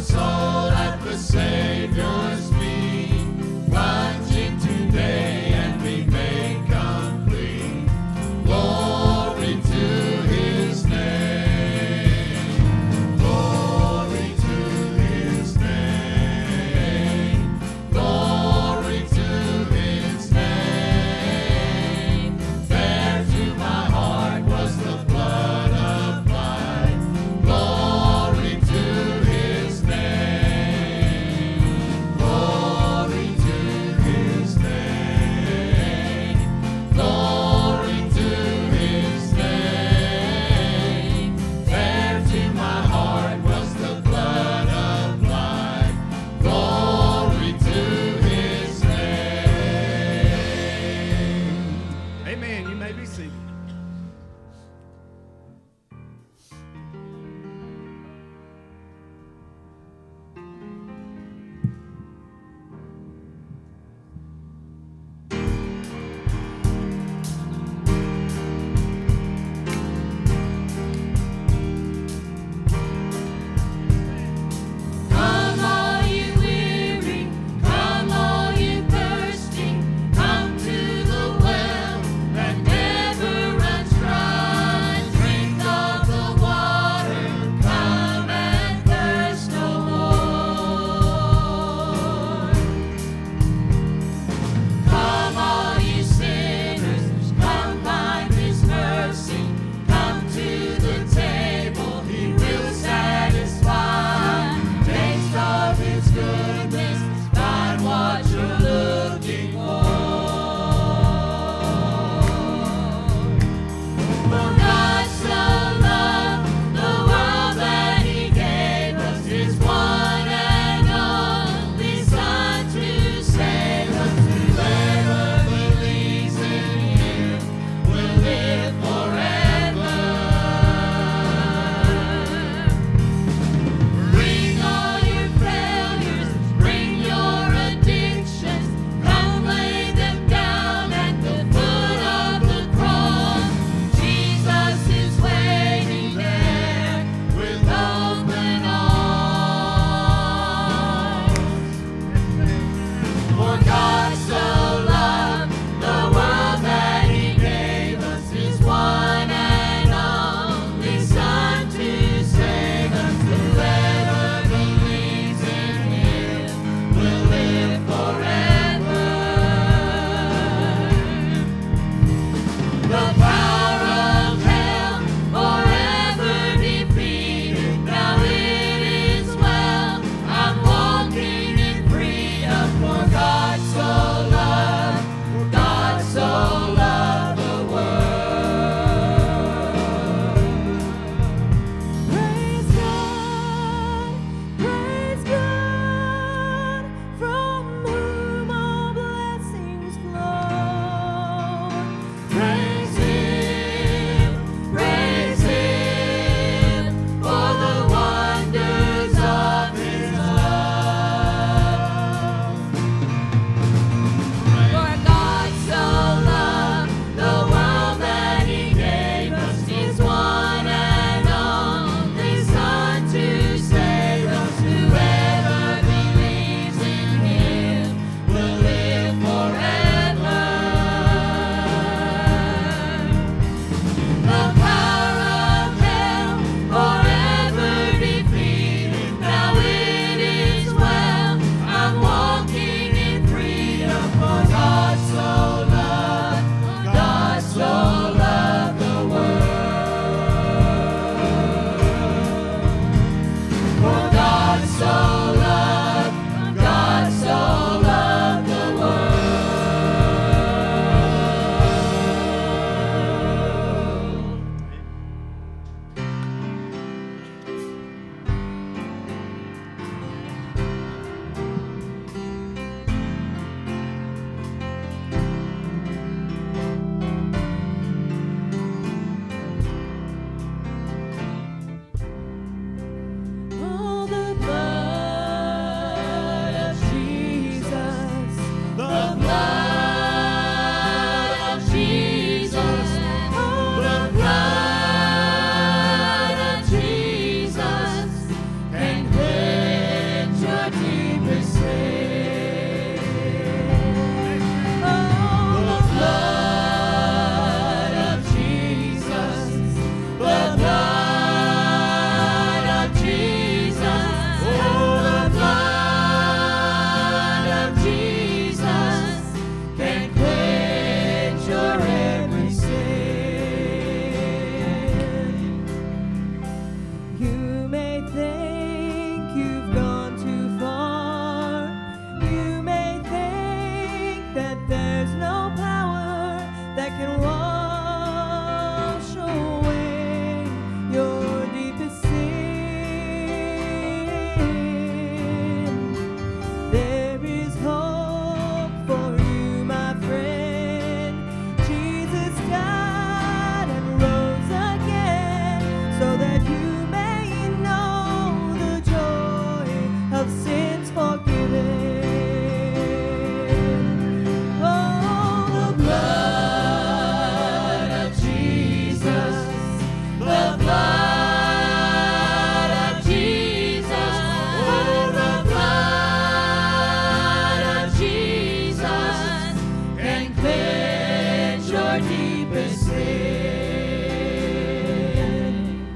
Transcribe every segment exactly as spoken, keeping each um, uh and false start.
soul at the Savior's feet, plunging today and be made complete. Glory to his name. Glory to his name. Glory to his name. There to my heart was the blood applied. Glory to his name. you've gone too far. You may think that there's no power that can wash away your deepest sin. There is hope for you, my friend. Jesus died and rose again so that you may know the joy of sins forgiven. Oh, the blood of Jesus, the blood of Jesus, oh, the blood of Jesus can cleanse your deepest sin.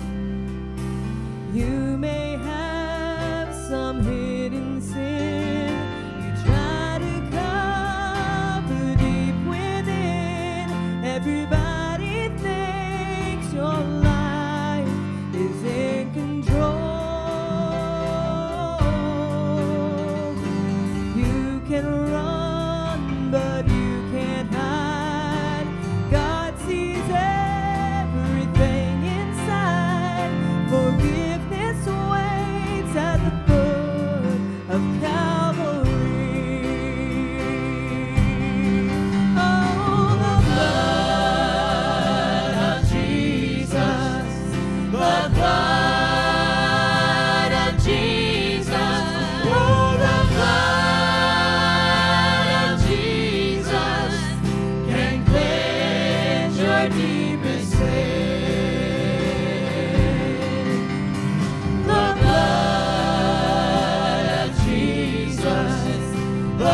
You may have some hidden sin you try to cover deep within. Everybody thinks your life is in control. You can run, but you can't hide. God sees everything inside. Forgiveness waits at the foot of Calvary. Oh, the blood of Jesus, the blood of Jesus, oh, the blood of Jesus can cleanse your deepest sin. The blood of Jesus, the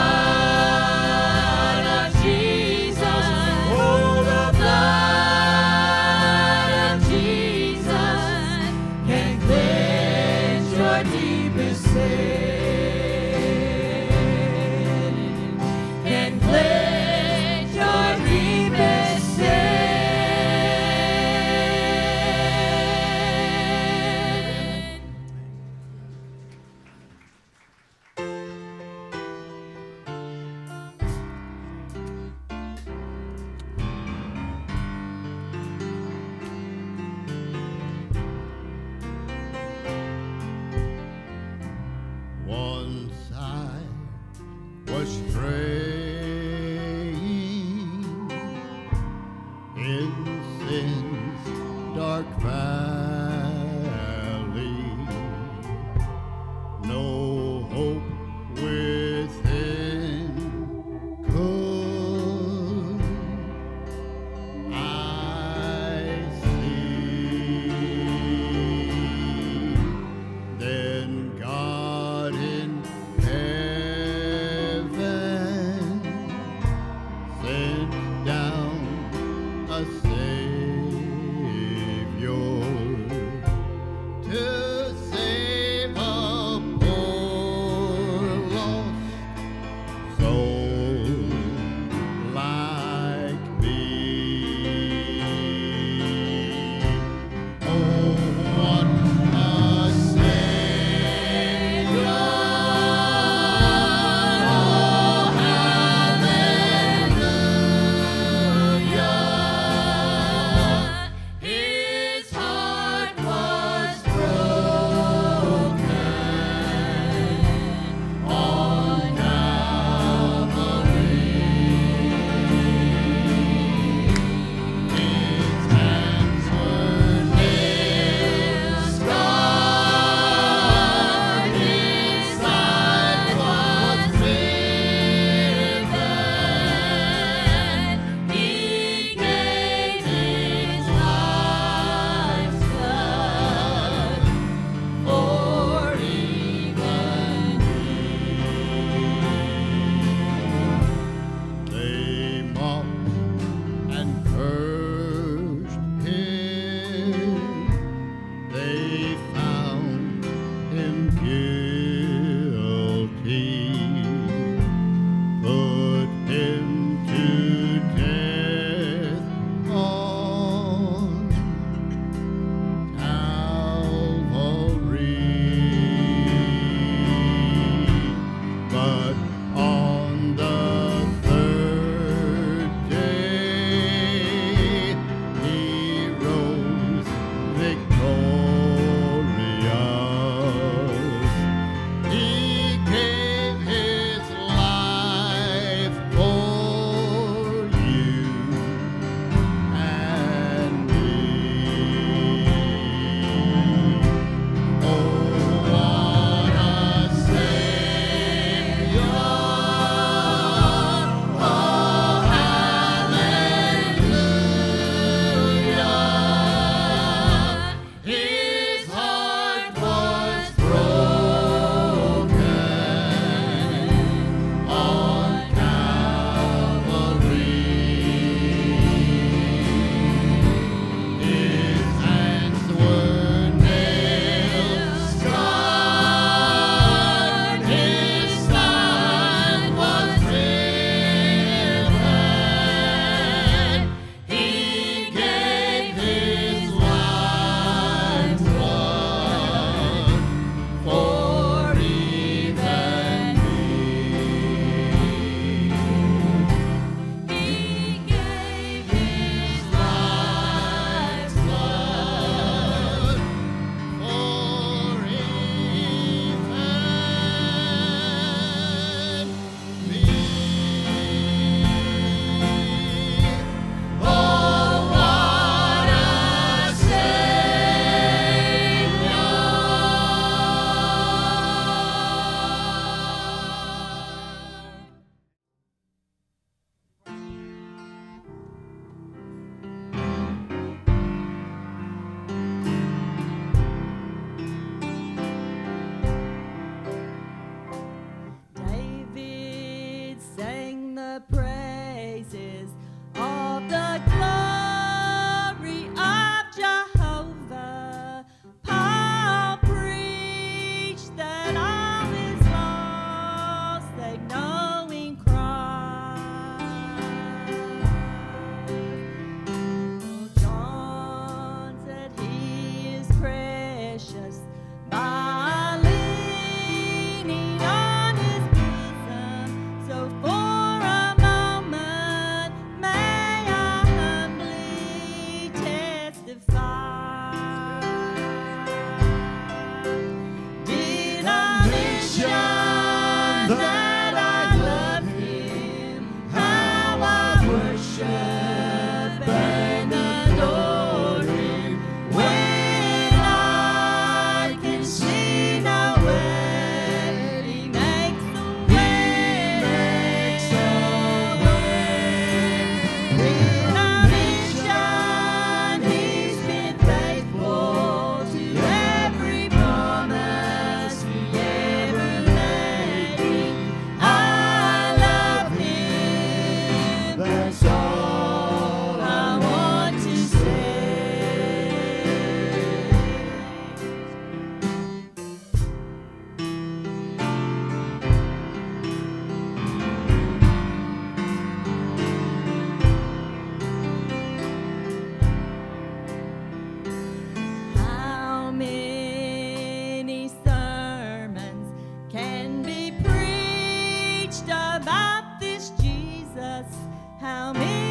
blood of Jesus, oh, the blood of Jesus can cleanse your deepest sin. Can cleanse your deepest sin. Once I was straying in sin's dark valley, no hope within could I see. Then God in heaven sent down a Savior to save a poor lost soul like me. Oh, what a Savior! Oh, hallelujah! His heart was broken on Calvary. His hands were nail scarred, his side was riven. He gave his life's blood for even me. They mocked and cursed him. They found him guilty, put him to death on Calvary. How many